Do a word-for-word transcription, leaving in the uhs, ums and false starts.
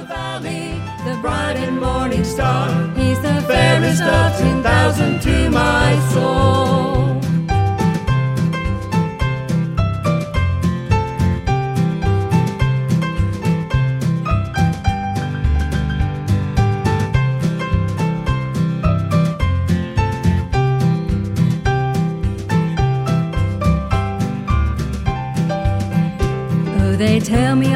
the valley, the bright and morning star. He's the fairest of ten thousand to my soul. They tell me